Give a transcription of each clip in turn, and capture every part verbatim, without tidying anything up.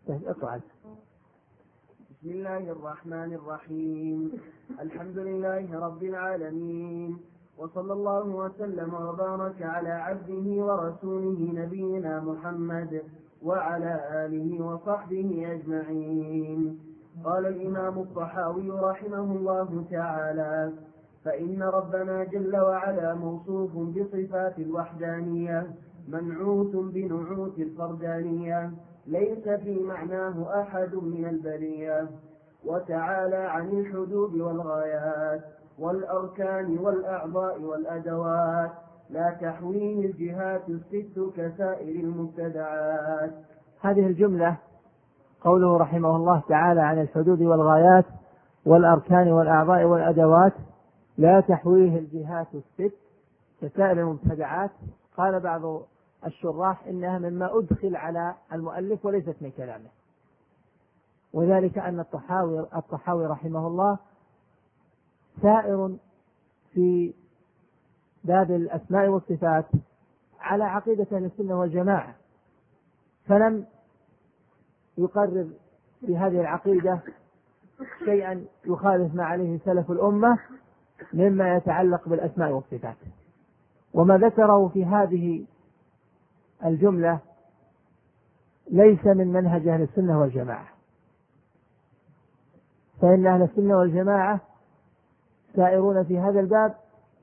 اقرأ. بسم الله الرحمن الرحيم. الحمد لله رب العالمين، وصلى الله وسلم وبارك على عبده ورسوله نبينا محمد وعلى آله وصحبه أجمعين. قال الإمام الطحاوي رحمه الله تعالى: فإن ربنا جل وعلا موصوف بصفات الوحدانية منعوت بنعوت الفردانية ليس في معناه أحد من البرية، وتعالى عن الحدود والغايات والأركان والأعضاء والأدوات لا تحويه الجهات الست كسائر المبتدعات. هذه الجملة قوله رحمه الله تعالى عن الحدود والغايات والأركان والأعضاء والأدوات لا تحويه الجهات الست كسائر المبتدعات. قال بعض الشراح إنها مما أدخل على المؤلف وليست من كلامه، وذلك أن الطحاوي, الطحاوي رحمه الله سائر في باب الأسماء والصفات على عقيدة أهل السنة والجماعة، فلم يقرر في هذه العقيدة شيئا يخالف ما عليه سلف الأمة مما يتعلق بالأسماء والصفات. وما ذكره في هذه الجملة ليس من منهج أهل السنة والجماعة، فإن أهل السنة والجماعة سائرون في هذا الباب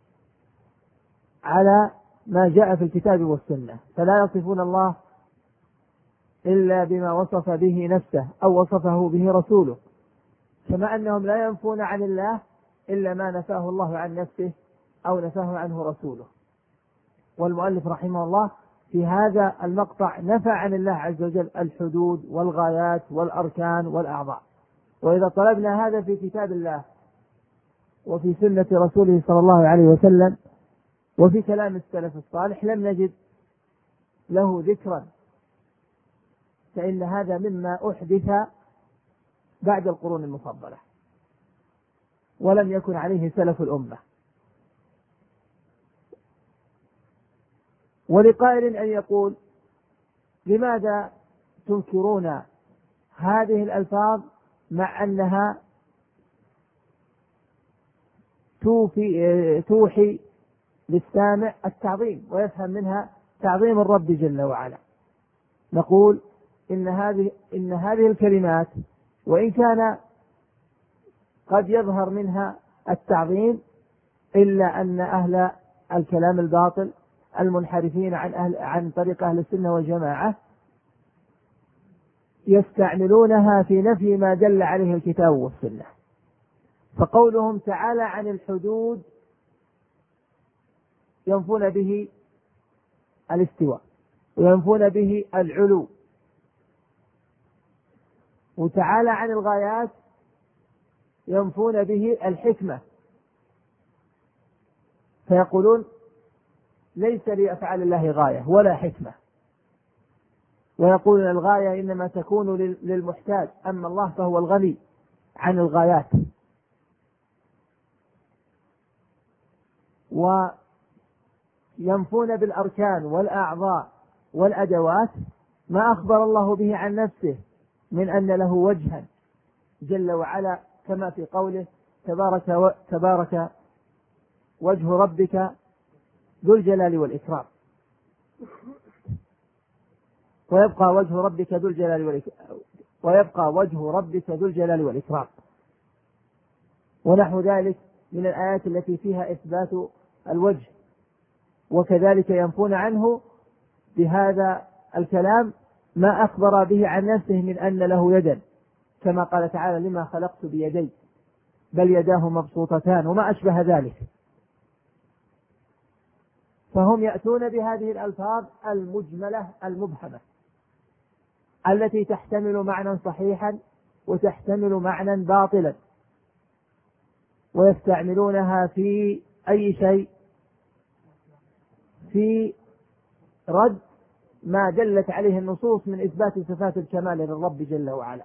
على ما جاء في الكتاب والسنة، فلا يصفون الله إلا بما وصف به نفسه أو وصفه به رسوله، كما أنهم لا ينفون عن الله إلا ما نفاه الله عن نفسه أو نفاه عنه رسوله. والمؤلف رحمه الله في هذا المقطع نفى عن الله عز وجل الحدود والغايات والأركان والأعضاء. وإذا طلبنا هذا في كتاب الله وفي سنة رسوله صلى الله عليه وسلم وفي كلام السلف الصالح لم نجد له ذكرا، فإن هذا مما أحدث بعد القرون المفضلة ولم يكن عليه سلف الأمة. ولقائل أن يقول: لماذا تنكرون هذه الألفاظ مع أنها توفي توحي للسامع التعظيم ويفهم منها تعظيم الرب جل وعلا؟ نقول إن هذه إن هذه الكلمات وإن كان قد يظهر منها التعظيم إلا أن أهل الكلام الباطل المنحرفين عن أهل عن طريق أهل السنة والجماعة يستعملونها في نفي ما دل عليه الكتاب والسنة. فقولهم تعالى عن الحدود ينفون به الاستواء وينفون به العلو، وتعالى عن الغايات ينفون به الحكمة، فيقولون ليس لأفعال الله غاية ولا حكمة، ويقولون الغاية إنما تكون للمحتاج، أما الله فهو الغني عن الغايات. وينفون بالأركان والأعضاء والأدوات ما أخبر الله به عن نفسه من أن له وجها جل وعلا، كما في قوله تبارك, و... تبارك وجه ربك ذو الجلال والإكرام، ويبقى وجه ربك ذو الجلال والإكرام ويبقى وجه ربك ذو الجلال والإكرام ونحو ذلك من الآيات التي فيها إثبات الوجه. وكذلك ينفون عنه بهذا الكلام ما أخبر به عن نفسه من أن له يدا، كما قال تعالى لما خلقت بيدي بل يداه مبسوطتان وما أشبه ذلك. فهم يأتون بهذه الألفاظ المجملة المبهمة التي تحتمل معنى صحيحا وتحتمل معنى باطلا، ويستعملونها في أي شيء؟ في رد ما دلت عليه النصوص من إثبات صفات الكمال للرب جل وعلا.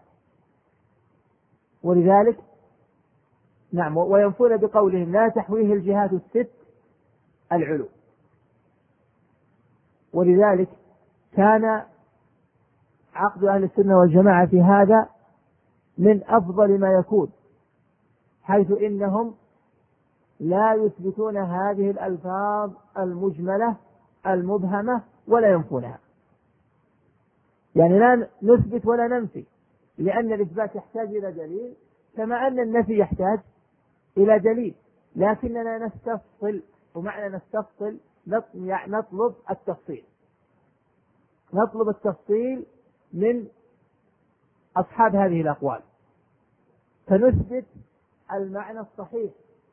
ولذلك نعم وينفون بقولهم لا تحويه الجهات الست العلو. ولذلك كان عقد أهل السنة والجماعة في هذا من أفضل ما يكون، حيث إنهم لا يثبتون هذه الألفاظ المجملة المبهمة ولا ينفونها. يعني لا نثبت ولا ننفي، لأن الإثبات يحتاج إلى دليل كما أن النفي يحتاج إلى دليل، لكننا نستفصل. ومعنى نستفصل نطلب التفصيل، نطلب التفصيل من أصحاب هذه الأقوال، فنثبت المعنى الصحيح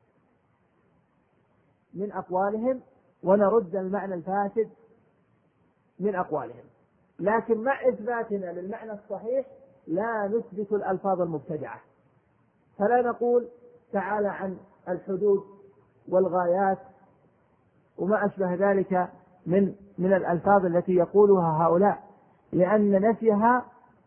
من أقوالهم ونرد المعنى الفاسد من أقوالهم. لكن مع إثباتنا للمعنى الصحيح لا نثبت الألفاظ المبتدعة، فلا نقول تعالى عن الحدود والغايات وما أشبه ذلك من من الألفاظ التي يقولها هؤلاء، لأن نفيها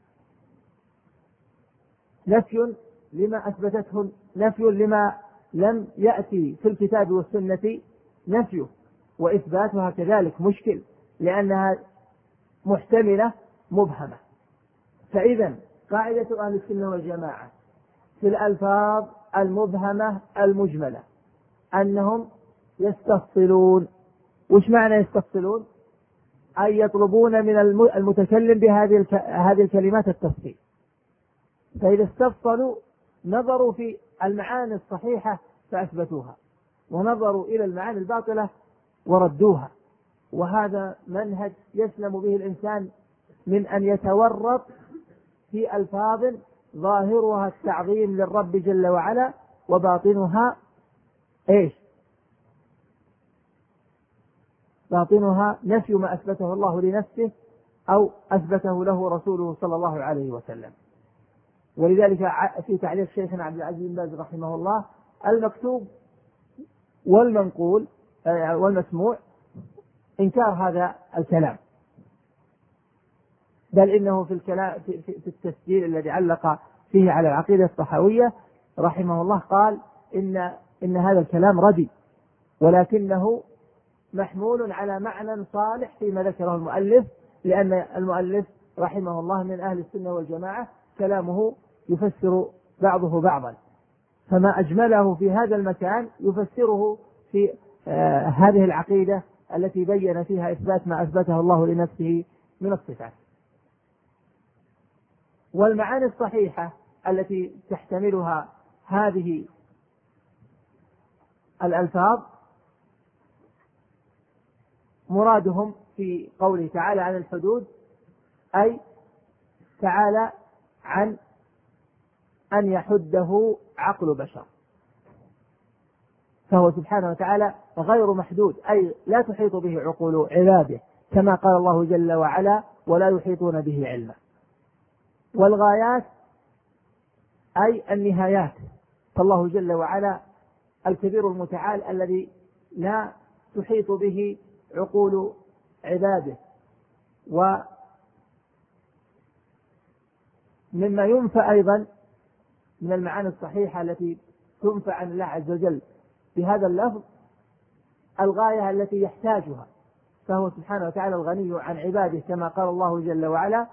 نفي لما أثبتته، نفي لما لم يأتي في الكتاب والسنة نفيه، وإثباتها كذلك مشكل لأنها محتملة مبهمة. فإذا قاعدة أهل السنة والجماعة في الألفاظ المبهمة المجملة أنهم يستفصلون. وش معنى يستفصلون؟ أي يطلبون من المتكلم بهذه هذه الكلمات التفصيل. فإذا استفصلوا نظروا في المعاني الصحيحة فأثبتوها، ونظروا إلى المعاني الباطلة وردوها. وهذا منهج يسلم به الإنسان من أن يتورط في ألفاظ ظاهرها التعظيم للرب جل وعلا وباطنها إيش؟ باطنها نفي ما أثبته الله لنفسه أو أثبته له رسوله صلى الله عليه وسلم. ولذلك في تعليق شيخنا عبد العزيز بن باز رحمه الله المكتوب والمنقول والمسموع إنكار هذا الكلام، بل إنه في الكلام في التسجيل الذي علق فيه على العقيدة الطحاوية رحمه الله قال إن إن هذا الكلام ردي، ولكنه محمول على معنى صالح فيما ذكره المؤلف، لأن المؤلف رحمه الله من أهل السنة والجماعة كلامه يفسر بعضه بعضا، فما أجمله في هذا المكان يفسره في آه هذه العقيدة التي بين فيها إثبات ما أثبته الله لنفسه من الصفات. والمعاني الصحيحة التي تحتملها هذه الألفاظ مرادهم في قوله تعالى عن الحدود أي تعالى عن أن يحده عقل بشر، فهو سبحانه وتعالى غير محدود، أي لا تحيط به عقول عباده، كما قال الله جل وعلا ولا يحيطون به علما. والغايات أي النهايات، فالله جل وعلا الكبير المتعال الذي لا تحيط به عقول عباده. ومما ينفى أيضا من المعاني الصحيحة التي تنفى عن الله عز وجل بهذا اللفظ الغاية التي يحتاجها، فهو سبحانه وتعالى الغني عن عباده، كما قال الله جل وعلا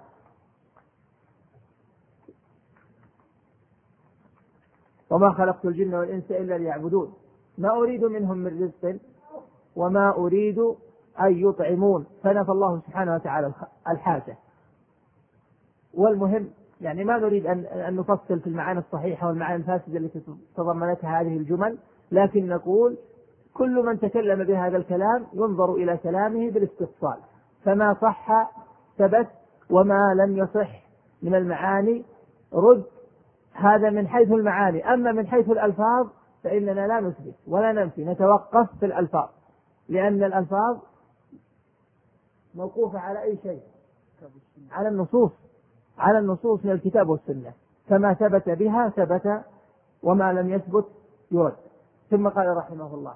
وما خلقت الجن والإنس إلا ليعبدون ما أريد منهم من رزق وما أريد أن يطعمون، فنفى الله سبحانه وتعالى الحاجة. والمهم يعني ما نريد أن نفصل في المعاني الصحيحة والمعاني الفاسدة التي تضمنتها هذه الجمل، لكن نقول كل من تكلم بهذا الكلام ينظر إلى كلامه بالاستفصال، فما صح ثبت وما لم يصح من المعاني رد. هذا من حيث المعاني. أما من حيث الألفاظ فإننا لا نثبت ولا ننفي، نتوقف في الألفاظ، لأن الألفاظ موقوفة على أي شيء؟ على النصوص، على النصوص من الكتاب والسنة، فما ثبت بها ثبت وما لم يثبت يرد. ثم قال رحمه الله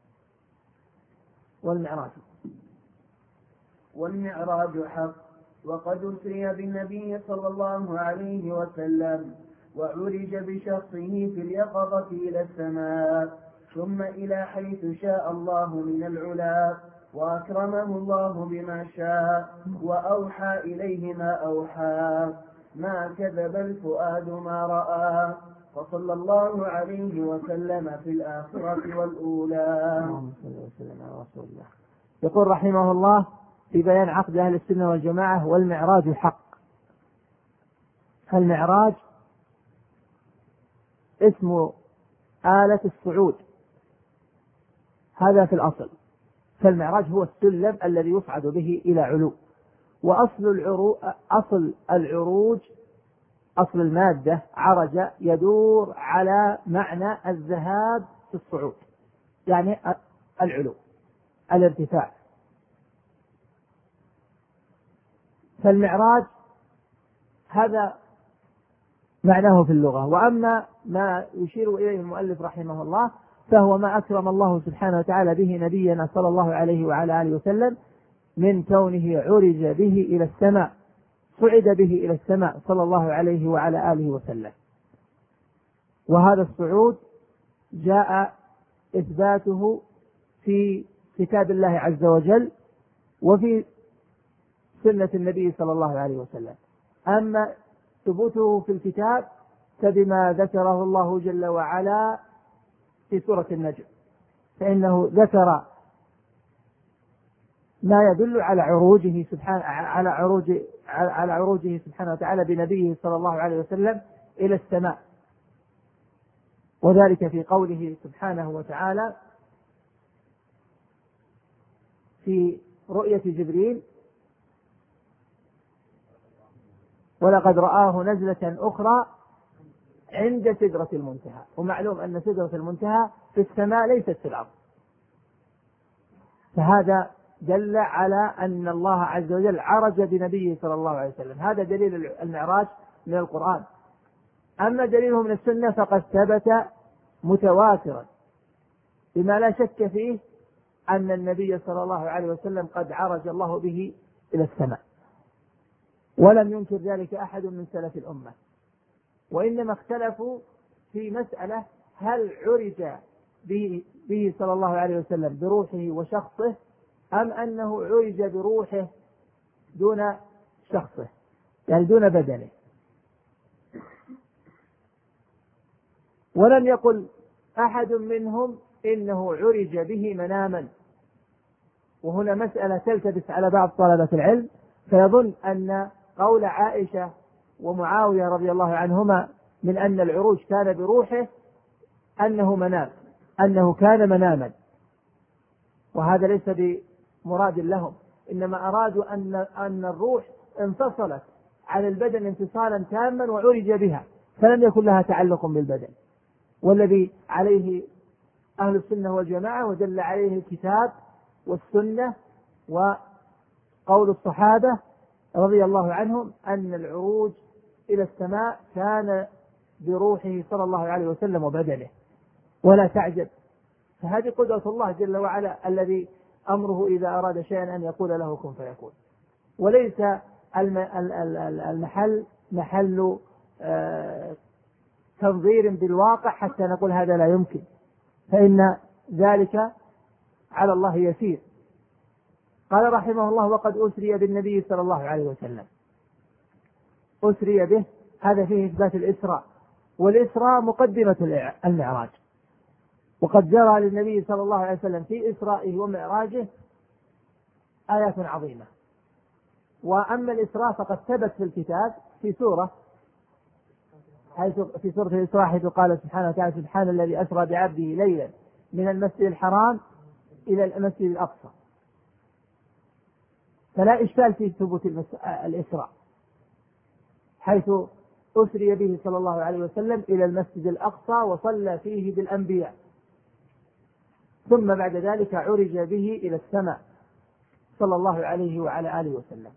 والمعراج والمعراج حق، وقد أسري بالنبي صلى الله عليه وسلم وعرج بشخصه في اليقظة إلى السماء ثم إلى حيث شاء الله من العلا، وأكرمه الله بما شاء وأوحى إليه ما أوحى، ما كذب الفؤاد ما رأى، فصلى الله عليه وسلم في الآخرة والأولى. اللهم صل وسلم على رسول الله. يقول رحمه الله في بيان عقد أهل السنة والجماعة: والمعراج حق. المعراج اسم آلة الصعود، هذا في الأصل. فالمعراج هو السلم الذي يصعد به إلى علو. وأصل العروج أصل العروج أصل المادة عرج، يدور على معنى الذهاب في الصعود، يعني العلو، الارتفاع. فالمعراج هذا معناه في اللغة. وأما ما يشير إليه المؤلف رحمه الله فهو ما أكرم الله سبحانه وتعالى به نبينا صلى الله عليه وعلى آله وسلم من كونه عرج به إلى السماء، صعد به إلى السماء صلى الله عليه وعلى آله وسلم. وهذا الصعود جاء إثباته في كتاب الله عز وجل وفي سنة النبي صلى الله عليه وسلم. أما ثبوته في الكتاب فبما ذكره الله جل وعلا في سورة النجم، فإنه ذكر ما يدل على عروجه سبحانه على عروج على عروجه سبحانه وتعالى بنبيه صلى الله عليه وسلم إلى السماء، وذلك في قوله سبحانه وتعالى في رؤية جبريل: ولقد رآه نزلة أخرى عند سدرة المنتهى. ومعلوم أن سدرة المنتهى في السماء ليست في الأرض، فهذا دل على أن الله عز وجل عرج بنبيه صلى الله عليه وسلم. هذا دليل المعراج من القرآن. أما دليله من السنة فقد ثبت متواترا بما لا شك فيه أن النبي صلى الله عليه وسلم قد عرج الله به إلى السماء، ولم ينكر ذلك أحد من سلف الأمة. وإنما اختلفوا في مسألة: هل عرج به, به صلى الله عليه وسلم بروحه وشخصه، أم أنه عرج بروحه دون شخصه، يعني دون بدنه. ولم يقل أحد منهم إنه عرج به مناما. وهنا مسألة تلتبس على بعض طلبة العلم، فيظن أن قول عائشة ومعاوية رضي الله عنهما من أن العروج كان بروحه أنه منام، أنه كان مناما، وهذا ليس بمراد لهم. إنما أرادوا أن أن الروح انفصلت عن البدن انفصالا تاما وعرج بها، فلم يكن لها تعلق بالبدن. والذي عليه أهل السنة والجماعة ودل عليه الكتاب والسنة وقول الصحابة رضي الله عنهم أن العروج إلى السماء كان بروحه صلى الله عليه وسلم وبدنه. ولا تعجب، فهذه قدرة الله جل وعلا الذي أمره إذا أراد شيئا أن يقول له كن فيكون. وليس المحل محل تنظير بالواقع حتى نقول هذا لا يمكن، فإن ذلك على الله يسير. قال رحمه الله: وقد أسري بالنبي صلى الله عليه وسلم. أسري به، هذا فيه إثبات الإسراء، والإسراء مقدمة المعراج. وقد جرى للنبي صلى الله عليه وسلم في إسرائه ومعراجه آيات عظيمة. وأما الإسراء فقد ثبت في الكتاب في سورة حيث في سورة الإسراء حيث قال سبحانه وتعالى: سبحان الذي أسرى بعبده ليلا من المسجد الحرام إلى المسجد الأقصى. فلا إشكال في ثبوت الإسراء، حيث أسري به صلى الله عليه وسلم إلى المسجد الأقصى وصلى فيه بالأنبياء، ثم بعد ذلك عرج به إلى السماء صلى الله عليه وعلى آله وسلم.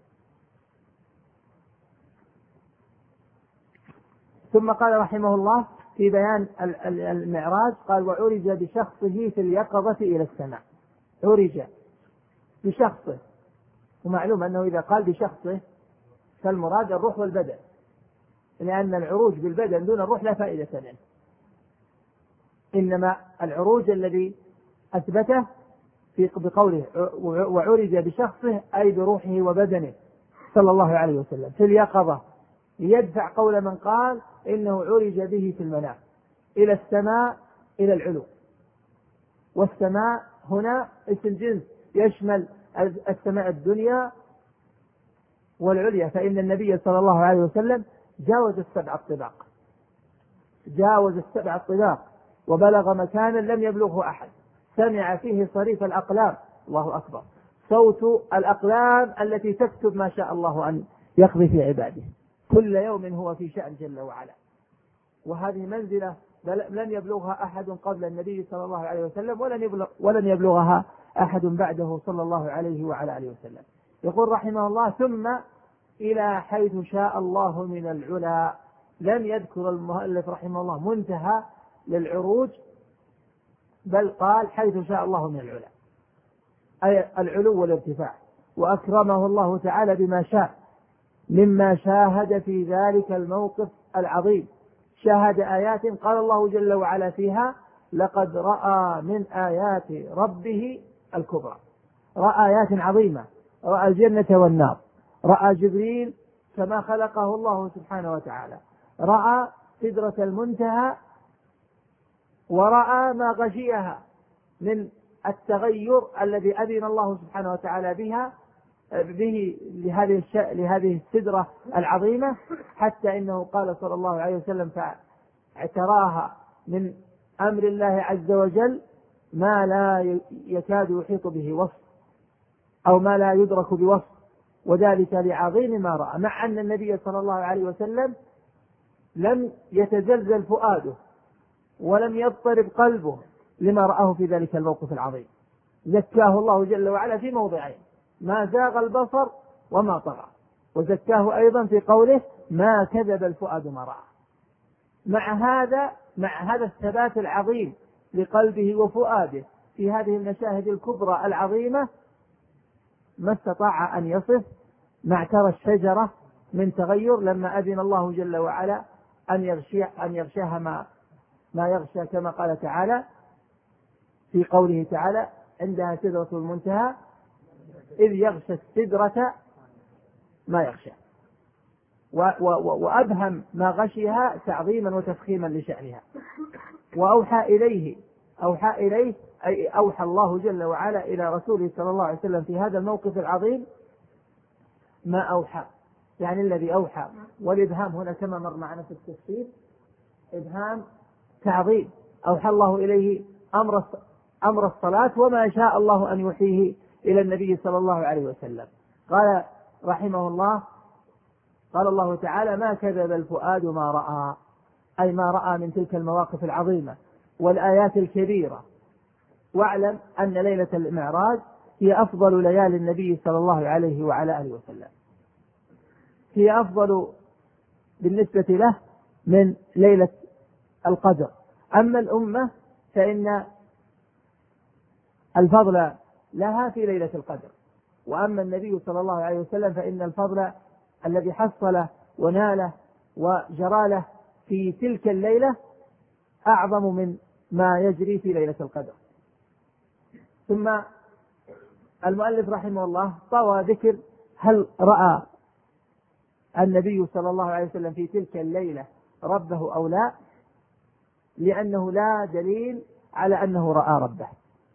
ثم قال رحمه الله في بيان المعراج قال: وعرج بشخصه في اليقظة إلى السماء. عرج بشخصه، ومعلوم أنه إذا قال بشخصه فالمراد الروح والبدن، لأن العروج بالبدن دون الروح لا فائدة منه. إنما العروج الذي أثبته في بقوله وعرج بشخصه أي بروحه وبدنه صلى الله عليه وسلم في اليقظة، ليدفع قول من قال إنه عرج به في المنام إلى السماء إلى العلو. والسماء هنا اسم جنس يشمل السماء الدنيا والعليا، فإن النبي صلى الله عليه وسلم جاوز السبع الطباق، جاوز السبع الطباق وبلغ مكانا لم يبلغه أحد، سمع فيه صريف الأقلام، الله أكبر، صوت الأقلام التي تكتب ما شاء الله أن يقضي في عباده، كل يوم هو في شأن جل وعلا. وهذه منزلة لن يبلغها أحد قبل النبي صلى الله عليه وسلم ولن, يبلغ ولن يبلغها أحد بعده صلى الله عليه وعلى آله وسلم. يقول رحمه الله ثم إلى حيث شاء الله من العلا. لم يذكر المؤلف رحمه الله منتهى للعروج، بل قال حيث شاء الله من العلا، أي العلو والارتفاع. وأكرمه الله تعالى بما شاء مما شاهد في ذلك الموقف العظيم. شاهد آيات قال الله جل وعلا فيها لقد رأى من آيات ربه الكبرى، رأى آيات عظيمة، رأى الجنة والنار، رأى جبريل كما خلقه الله سبحانه وتعالى، رأى سدرة المنتهى، ورأى ما غشيها من التغير الذي أذن الله سبحانه وتعالى بها به لهذه لهذه السدرة العظيمة، حتى إنه قال صلى الله عليه وسلم فاعتراها من أمر الله عز وجل ما لا يكاد يحيط به وصف أو ما لا يدرك بوصف، وذلك لعظيم ما رأى، مع أن النبي صلى الله عليه وسلم لم يتزلزل فؤاده ولم يضطرب قلبه لما رآه في ذلك الموقف العظيم. زكاه الله جل وعلا في موضعين: ما زاغ البصر وما طغى، وزكاه أيضا في قوله ما كذب الفؤاد ما رأى. مع هذا مع هذا الثبات العظيم لقلبه وفؤاده في هذه المشاهد الكبرى العظيمة، ما استطاع أن يصف معتر الشجرة من تغير لما أذن الله جل وعلا أن يغشي أن يغشاها ما ما يغشى، كما قال تعالى في قوله تعالى عندها سدرة المنتهى إذ يغشى السدرة ما يغشى، وأبهم ما غشيها تعظيما وتفخيما لشأنها. وأوحى إليه أوحى إليه أي أوحى الله جل وعلا إلى رسوله صلى الله عليه وسلم في هذا الموقف العظيم ما أوحى، يعني الذي أوحى. والإبهام هنا كما مر معنا في التفسير إبهام تعظيم، أوحى الله إليه أمر أمر الصلاة وما شاء الله أن يوحيه إلى النبي صلى الله عليه وسلم. قال رحمه الله قال الله تعالى ما كذب الفؤاد ما رأى، أي ما رأى من تلك المواقف العظيمة والآيات الكبيرة. واعلم أن ليلة المعراج هي أفضل ليالي النبي صلى الله عليه وعلى آله وسلم، هي أفضل بالنسبة له من ليلة القدر. أما الأمة فإن الفضل لها في ليلة القدر، وأما النبي صلى الله عليه وسلم فإن الفضل الذي حصله وناله وجرى له في تلك الليلة أعظم من ما يجري في ليلة القدر. ثم المؤلف رحمه الله طوى ذكر هل رأى النبي صلى الله عليه وسلم في تلك الليلة ربه أو لا، لأنه لا دليل على أنه رأى ربه.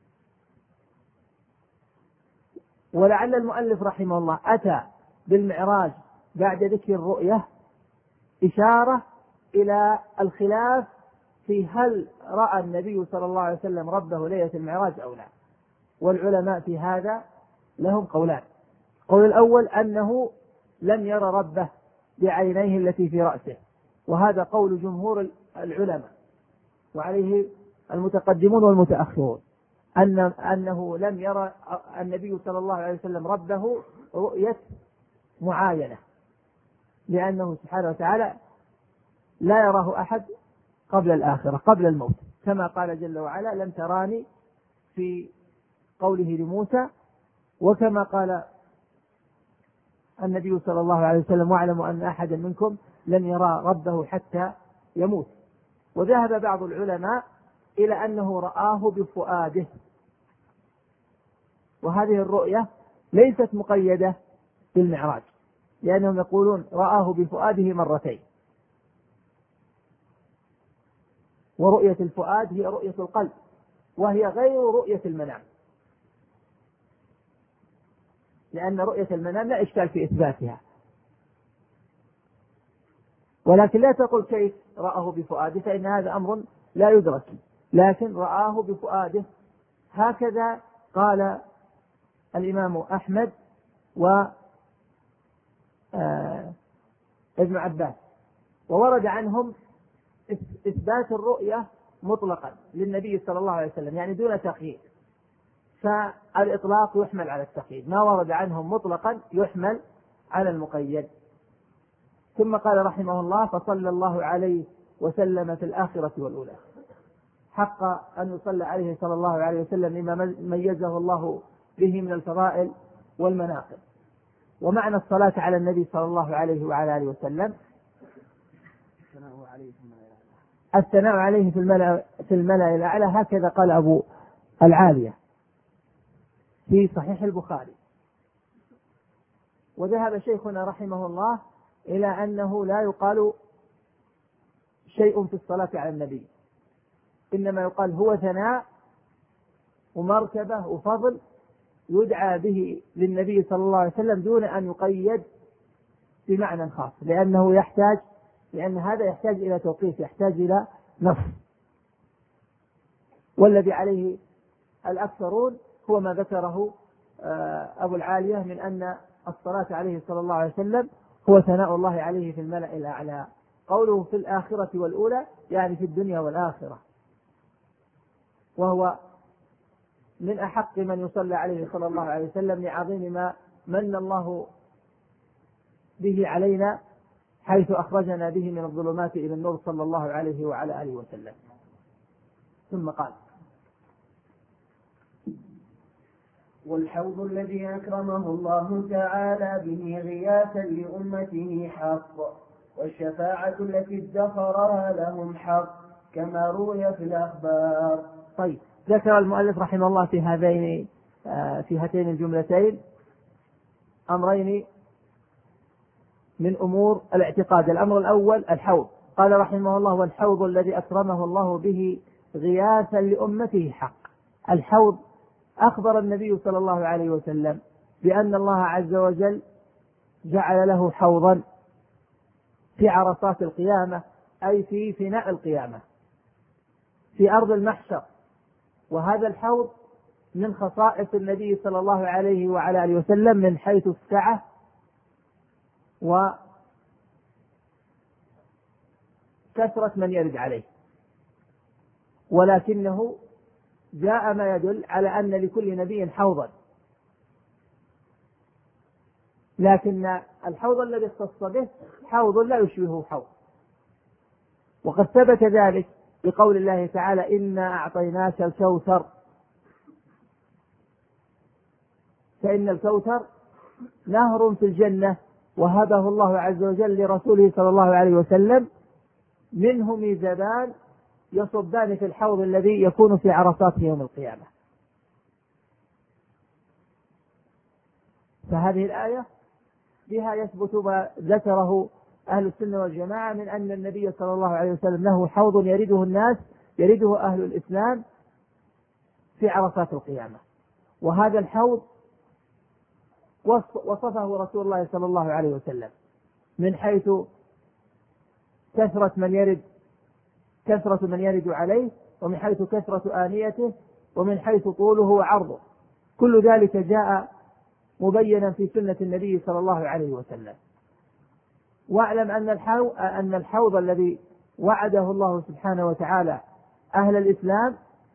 ولعل المؤلف رحمه الله أتى بالمعراج بعد ذكر الرؤية إشارة إلى الخلاف في هل رأى النبي صلى الله عليه وسلم ربه ليلة المعراج أو لا. والعلماء في هذا لهم قولان: القول الأول أنه لم يرى ربه بعينيه التي في رأسه، وهذا قول جمهور العلماء وعليه المتقدمون والمتأخرون، أن أنه لم يرى النبي صلى الله عليه وسلم ربه رؤية معاينة، لأنه سبحانه وتعالى لا يراه أحد قبل الآخرة قبل الموت، كما قال جل وعلا لن تراني في قوله لموسى، وكما قال النبي صلى الله عليه وسلم واعلموا أن أحدا منكم لن يرى ربه حتى يموت. وذهب بعض العلماء إلى أنه رآه بفؤاده، وهذه الرؤية ليست مقيدة بالمعراج، لأنهم يقولون رآه بفؤاده مرتين، ورؤية الفؤاد هي رؤية القلب وهي غير رؤية المنام، لأن رؤية المنام لا إشكال في إثباتها، ولكن لا تقل كيف رآه بفؤاده، فإن هذا أمر لا يدرك، لكن رآه بفؤاده. هكذا قال الإمام أحمد وابن عباس، وورد عنهم إثبات الرؤية مطلقا للنبي صلى الله عليه وسلم، يعني دون تقييد، فالإطلاق يحمل على التقييد، ما ورد عنهم مطلقا يحمل على المقيد. ثم قال رحمه الله: فصلى الله عليه وسلم في الآخرة والأولى. حق أن يصلى عليه صلى الله عليه وسلم لما ميزه الله به من الفضائل والمناقب. ومعنى الصلاة على النبي صلى الله عليه وعلى آله وسلم الثناء عليه في الملأ, في الملأ الأعلى، هكذا قال أبو العالية في صحيح البخاري. وذهب شيخنا رحمه الله إلى أنه لا يقال شيء في الصلاة على النبي، إنما يقال هو ثناء ومرتبة وفضل يدعى به للنبي صلى الله عليه وسلم دون أن يقيد بمعنى خاص، لأنه يحتاج لأن هذا يحتاج إلى توقيف، يحتاج إلى نص، والذي عليه الأكثرون هو ما ذكره أبو العالية من أن الصلاة عليه صلى الله عليه وسلم هو ثناء الله عليه في الملأ الأعلى. قوله في الآخرة والأولى يعني في الدنيا والآخرة، وهو من أحق من يصلى عليه صلى الله عليه وسلم لعظيم ما من الله به علينا، حيث أخرجنا به من الظلمات إلى النور صلى الله عليه وعلى آله وسلم. ثم قال: والحوض الذي أكرمه الله تعالى به غياثا لأمته حق، والشفاعة التي ادخرها لهم حق، كما روي في الأخبار. طيب، ذكر المؤلف رحمه الله في هذين في هاتين الجملتين أمرين من أمور الاعتقاد. الأمر الأول الحوض، قال رحمه الله: والحوض الذي أكرمه الله به غياثا لأمته حق. الحوض أخبر النبي صلى الله عليه وسلم بأن الله عز وجل جعل له حوضا في عرصات القيامة، أي في فناء القيامة في أرض المحشر، وهذا الحوض من خصائص النبي صلى الله عليه وعلى آله وسلم من حيث السعة وكثرة من يرد عليه، ولكنه جاء ما يدل على أن لكل نبي حوضا، لكن الحوض الذي اختص به حوض لا يشبهه حوض، وقد ثبت ذلك بقول الله تعالى: إنا أعطيناك الكوثر. فإن الكوثر نهر في الجنة وهبه الله عز وجل لرسوله صلى الله عليه وسلم، منه ميزابان يصبان في الحوض الذي يكون في عرصاته يوم القيامة. فهذه الآية بها يثبت ما ذكره أهل السنة والجماعة من أن النبي صلى الله عليه وسلم له حوض يرده الناس، يرده أهل الإسلام في عرصات القيامة. وهذا الحوض وصفه رسول الله صلى الله عليه وسلم من حيث كثرة من يرد كثرة من يرد عليه، ومن حيث كثرة آنيته، ومن حيث طوله وعرضه، كل ذلك جاء مبينا في سنة النبي صلى الله عليه وسلم. واعلم أن الحوض, أن الحوض الذي وعده الله سبحانه وتعالى أهل الإسلام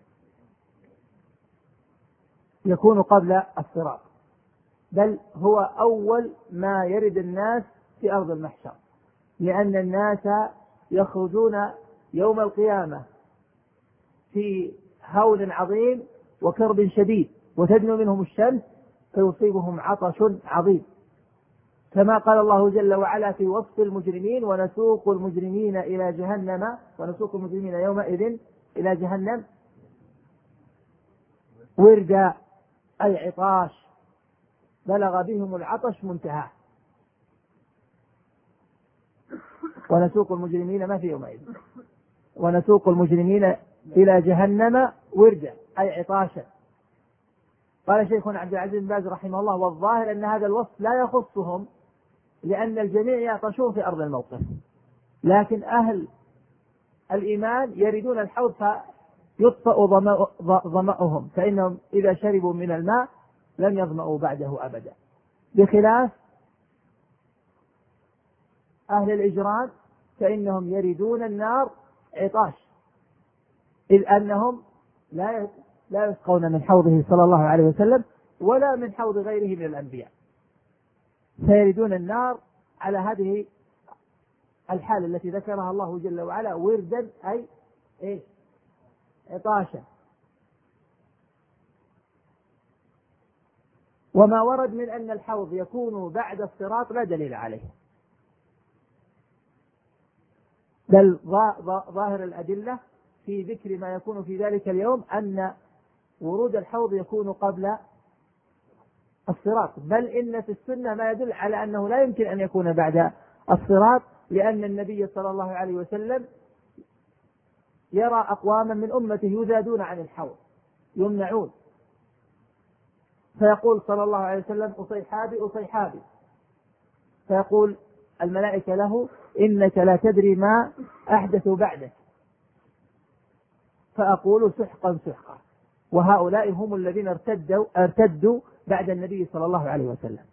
يكون قبل الصراط، بل هو أول ما يرد الناس في أرض المحشر، لأن الناس يخرجون يوم القيامة في هول عظيم وكرب شديد، وتدنو منهم الشمس فيصيبهم عطش عظيم، كما قال الله جل وعلا في وصف المجرمين: ونسوق المجرمين إلى جهنم ونسوق المجرمين يومئذ إلى جهنم وردا. أي عطاش، بلغ بهم العطش منتهى. ونسوق المجرمين ما في يومئذ ونسوق المجرمين إلى جهنم وردا، أي عطاشا. قال شيخنا عبد العزيز بن باز رحمه الله: والظاهر أن هذا الوصف لا يخصهم، لأن الجميع يعطشون في أرض الموقف، لكن أهل الإيمان يردون الحوض فيطفأ ظمأهم، فإنهم إذا شربوا من الماء لم يظمأوا بعده أبدا، بخلاف أهل الإجرام فإنهم يردون النار عطاش، إذ أنهم لا لا يسقون من حوضه صلى الله عليه وسلم ولا من حوض غيره من الأنبياء، فيردون النار على هذه الحالة التي ذكرها الله جل وعلا: وردا أي إيه؟ عطاشا. وما ورد من أن الحوض يكون بعد الصراط لا دليل عليه، بل ظاهر الأدلة في ذكر ما يكون في ذلك اليوم أن ورود الحوض يكون قبل الصراط، بل إن في السنة ما يدل على أنه لا يمكن أن يكون بعد الصراط، لأن النبي صلى الله عليه وسلم يرى أقواما من أمته يزادون عن الحوض يمنعون، فيقول صلى الله عليه وسلم: أصيحابي أصيحابي، فيقول الملائكة له: إنك لا تدري ما أحدث بعدك، فأقول: سحقا سحقا. وهؤلاء هم الذين ارتدوا, ارتدوا بعد النبي صلى الله عليه وسلم،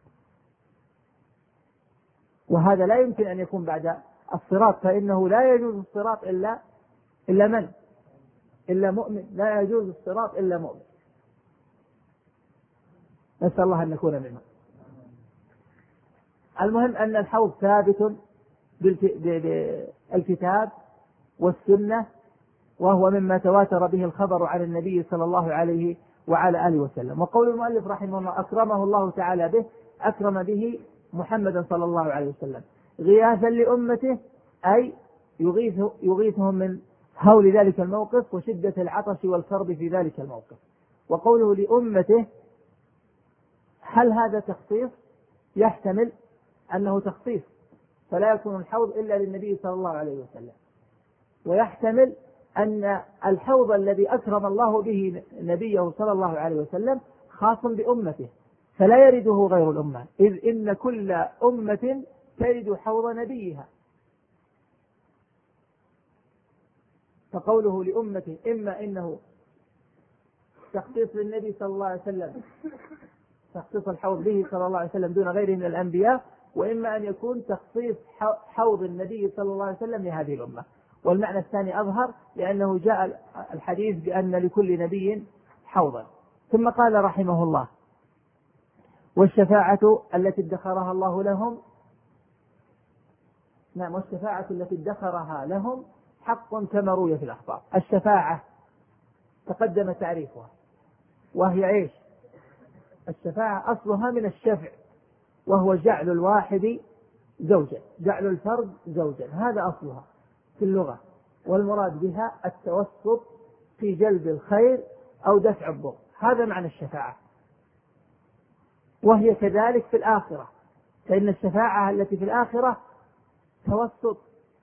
وهذا لا يمكن أن يكون بعد الصراط، فإنه لا يجوز الصراط إلا إلا من؟ إلا مؤمن، لا يجوز الصراط إلا مؤمن. نسأل الله أن نكون منهم. المهم أن الحوض ثابت بالكتاب والسنة، وهو مما تواتر به الخبر عن النبي صلى الله عليه وعلى آله وسلم. وقول المؤلف رحمه الله: أكرمه الله تعالى به، أكرم به محمدا صلى الله عليه وسلم غياثا لأمته، أي يغيث يغيثهم من هول ذلك الموقف وشدة العطش والكرب في ذلك الموقف. وقوله لأمته، هل هذا تخصيص؟ يحتمل أنه تخصيص، فلا يكون الحوض إلا للنبي صلى الله عليه وسلم، ويحتمل أن الحوض الذي أكرم الله به نبيه صلى الله عليه وسلم خاص بأمته، فلا يرده غير الأمة، إذ إن كل أمة ترد حوض نبيها. فقوله لأمته إما إنه تخصيص للنبي صلى الله عليه وسلم، تخصيص الحوض به صلى الله عليه وسلم دون غيره من الأنبياء، وإما أن يكون تخصيص حوض النبي صلى الله عليه وسلم لهذه الأمة. والمعنى الثاني أظهر، لأنه جاء الحديث بأن لكل نبي حوضا. ثم قال رحمه الله: والشفاعة التي ادخرها الله لهم، نعم، والشفاعة التي ادخرها لهم حق كما روي في الأخبار. الشفاعة تقدم تعريفها، وهي إيش؟ الشفاعة أصلها من الشفع، وهو جعل الواحد زوجا، جعل الفرد زوجا، هذا أصلها في اللغة، والمراد بها التوسط في جلب الخير أو دفع الضر، هذا معنى الشفاعة. وهي كذلك في الآخرة، فإن الشفاعة التي في الآخرة توسط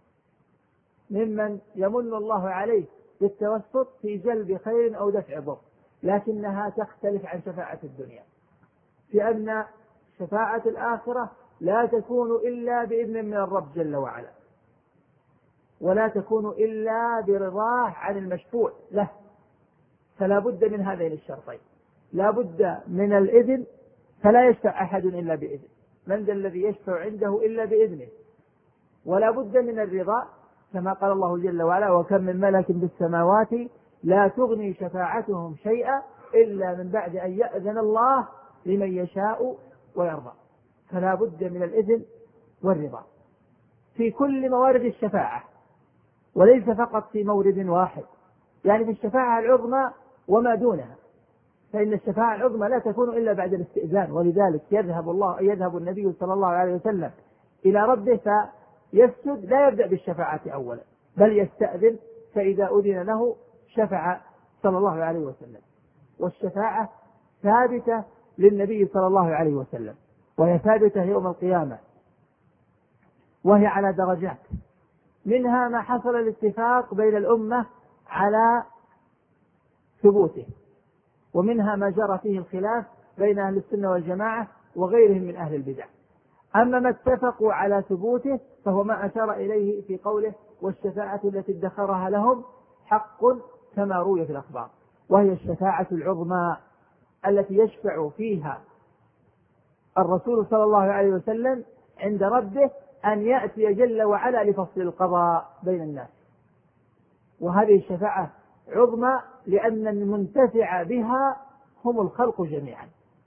ممن يمن الله عليه بالتوسط في جلب خير أو دفع ضر، لكنها تختلف عن شفاعة الدنيا، في أن شفاعة الآخرة لا تكون إلا بإذن من الرب جل وعلا، ولا تكون إلا برضاه عن المشفوع له، فلا بد من هذين الشرطين، لا بد من الإذن، فلا يشفع أحد إلا بإذن، من ذا الذي يشفع عنده إلا بإذنه، ولا بد من الرضا، كما قال الله جل وعلا: وكم من ملك بالسماوات لا تغني شفاعتهم شيئا إلا من بعد أن يأذن الله لمن يشاء ويرضى. فلا بد من الإذن والرضا في كل موارد الشفاعة، وليس فقط في مورد واحد، يعني في الشفاعة العظمى وما دونها، فإن الشفاعة العظمى لا تكون إلا بعد الاستئذان، ولذلك يذهب الله يذهب النبي صلى الله عليه وسلم إلى ربه فيسجد، لا يبدأ بالشفاعة أولا، بل يستأذن، فإذا أذن له شفع صلى الله عليه وسلم. والشفاعة ثابتة للنبي صلى الله عليه وسلم، وهي ثابتة يوم القيامة، وهي على درجات. منها ما حصل الاتفاق بين الأمة على ثبوته، ومنها ما جرى فيه الخلاف بين أهل السنة والجماعة وغيرهم من أهل البدع. أما ما اتفقوا على ثبوته فهو ما أشار إليه في قوله والشفاعة التي ادخرها لهم حق كما روي في الأخبار، وهي الشفاعة العظمى التي يشفع فيها الرسول صلى الله عليه وسلم عند ربه أن يأتي جل وعلا لفصل القضاء بين الناس. وهذه الشفاعة عظمى لأن المنتفع بها هم الخلق جميعا،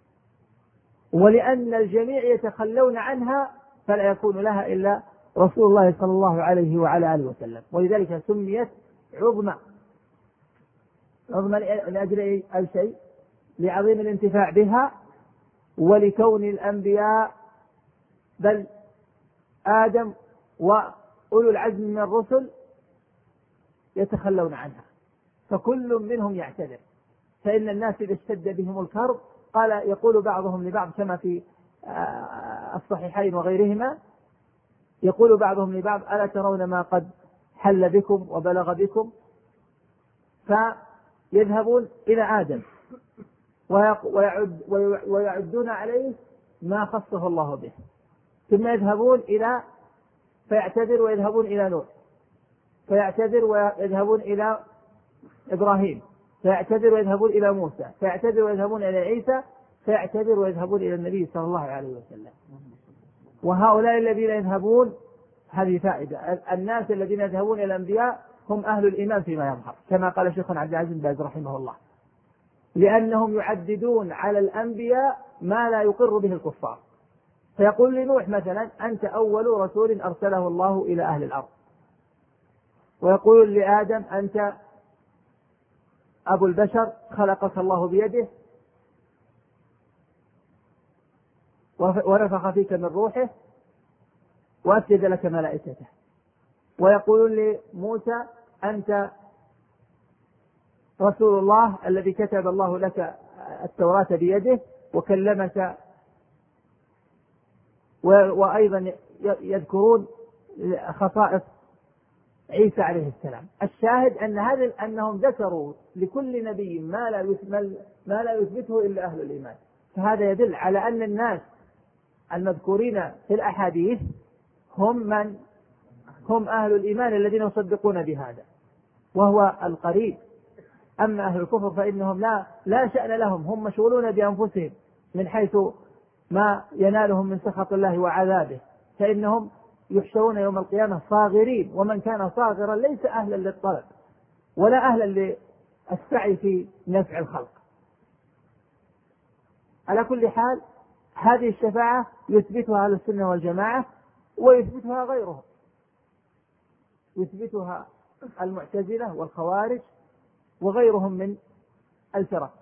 ولأن الجميع يتخلون عنها فلا يكون لها إلا رسول الله صلى الله عليه وعلى آله وسلم، ولذلك سميت عظمى. عظمى لأجل أي شيء؟ لعظيم الانتفاع بها، ولكون الأنبياء بل آدم وأولو العزم من الرسل يتخلون عنها، فكل منهم يعتذر. فإن الناس إذا اشتد بهم الكرب قال يقول بعضهم لبعض كما في الصحيحين وغيرهما، يقول بعضهم لبعض ألا ترون ما قد حل بكم وبلغ بكم؟ فيذهبون إلى آدم ويعد ويعدون عليه ما خصه الله به، ثم يذهبون إلى فيعتذر ويذهبون إلى نوح، فيعتذر ويذهبون إلى إبراهيم، فيعتذر ويذهبون إلى موسى، فيعتذر ويذهبون إلى عيسى، فيعتذر ويذهبون إلى النبي صلى الله عليه وسلم. وهؤلاء الذين يذهبون هذه فائدة، الناس الذين يذهبون إلى الأنبياء هم أهل الإيمان فيما يظهر، كما قال شيخنا عبد العزيز بن باز رحمه الله، لأنهم يعددون على الأنبياء ما لا يقر به الكفار. فيقول لنوح مثلا أنت أول رسول أرسله الله إلى أهل الأرض، ويقول لآدم أنت أبو البشر خلقك الله بيده ونفخ فيك من روحه وأسجد لك ملائكته. ويقول لموسى أنت رسول الله الذي كتب الله لك التوراة بيده وكلمك. وأيضا يذكرون خصائص عيسى عليه السلام. الشاهد أن هذا أنهم ذكروا لكل نبي ما لا ما لا يثبته إلا أهل الإيمان، فهذا يدل على أن الناس المذكورين في الأحاديث هم من هم أهل الإيمان الذين يصدقون بهذا، وهو القريب. أما أهل الكفر فإنهم لا لا شأن لهم، هم مشغولون بأنفسهم من حيث ما ينالهم من سخط الله وعذابه، فإنهم يحشرون يوم القيامة صاغرين، ومن كان صاغرا ليس أهلا للطلب ولا أهلا للسعي في نفع الخلق. على كل حال هذه الشفاعة يثبتها أهل السنة والجماعة ويثبتها غيرهم، يثبتها المعتزلة والخوارج وغيرهم من الفرق،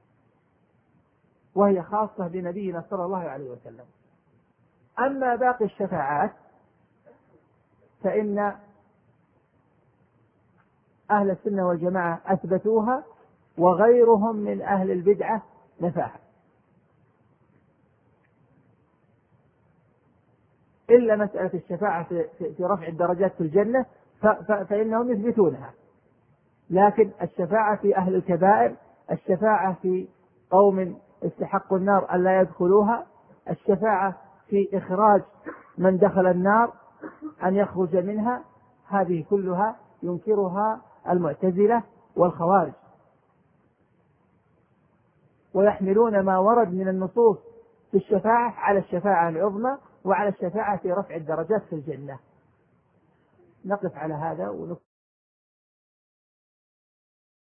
وهي خاصة بنبينا صلى الله عليه وسلم. أما باقي الشفاعات فإن أهل السنة والجماعة أثبتوها وغيرهم من أهل البدعة نفاها، إلا مسألة الشفاعة في رفع الدرجات في الجنة فإنهم يثبتونها. لكن الشفاعة في أهل الكبائر، الشفاعة في قوم استحقوا النار ألا يدخلوها، الشفاعة في إخراج من دخل النار أن يخرج منها، هذه كلها ينكرها المعتزلة والخوارج، ويحملون ما ورد من النصوص في الشفاعة على الشفاعة العظمى وعلى الشفاعة في رفع الدرجات في الجنة. نقف على هذا ونقف.